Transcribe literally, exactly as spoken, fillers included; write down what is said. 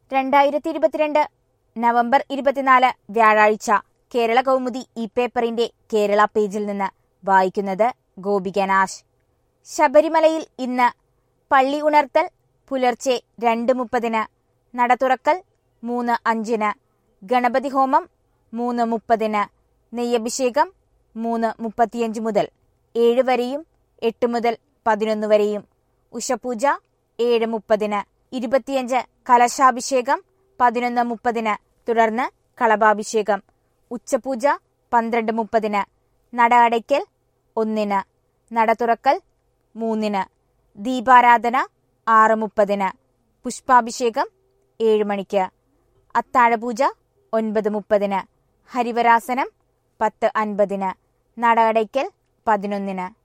രണ്ടായിരത്തി ഇരുപത്തിരണ്ട് നവംബർ ഇരുപത്തിനാല് വ്യാഴാഴ്ച കേരള കൗമുദി ഈ പേപ്പറിന്റെ കേരള പേജിൽ നിന്ന് വായിക്കുന്നത് ഗോപിക നാശ്. ശബരിമലയിൽ ഇന്ന് പള്ളി ഉണർത്തൽ പുലർച്ചെ രണ്ട് മുപ്പതിന്, നട തുറക്കൽ മൂന്ന് അഞ്ചിന്, ഗണപതി ഹോമം മൂന്ന് മുപ്പതിന്, നെയ്യഭിഷേകം മൂന്ന് മുപ്പത്തിയഞ്ച് മുതൽ ഏഴ് വരെയും എട്ട് മുതൽ പതിനൊന്ന് വരെയും, ഉഷപൂജ ഏഴ് മുപ്പതിന്, ഇരുപത്തിയഞ്ച് കലശാഭിഷേകം പതിനൊന്ന് മുപ്പതിന്, തുടർന്ന് കളഭാഭിഷേകം, ഉച്ചപൂജ പന്ത്രണ്ട് മുപ്പതിന്, നട അടയ്ക്കൽ ഒന്നിന്, നട തുറക്കൽ മൂന്നിന്, ദീപാരാധന ആറ് മുപ്പതിന്, പുഷ്പാഭിഷേകം ഏഴ് മണിക്ക്, അത്താഴപൂജ ഒൻപത് മുപ്പതിന്, ഹരിവരാസനം പത്ത് അൻപതിന്, നട അടയ്ക്കൽ പതിനൊന്നിന്.